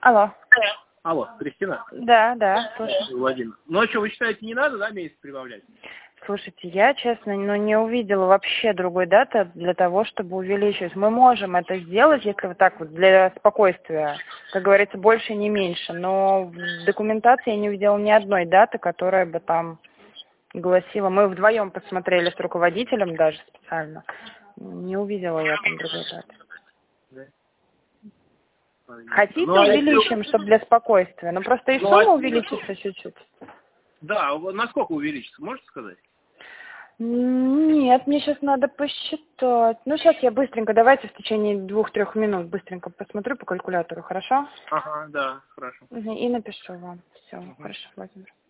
Алло. Алло, Кристина? Да, слушай. Владимир. Ну а что, вы считаете, не надо, да, месяц прибавлять? Слушайте, я, честно, не увидела вообще другой даты для того, чтобы увеличить. Мы можем это сделать, если вот так вот, для спокойствия, как говорится, больше, не меньше. Но в документации я не увидела ни одной даты, которая бы там гласила. Мы вдвоем посмотрели с руководителем даже специально. Не увидела я там другой даты. Хотите, ну, увеличим, чтобы для спокойствия? Но просто и сумма увеличится чуть-чуть. Да, насколько увеличится, можете сказать? Нет, мне сейчас надо посчитать. Ну, сейчас я быстренько, давайте в течение 2-3 минут быстренько посмотрю по калькулятору, хорошо? Ага, да, хорошо. И напишу вам. Все, хорошо, Владимир.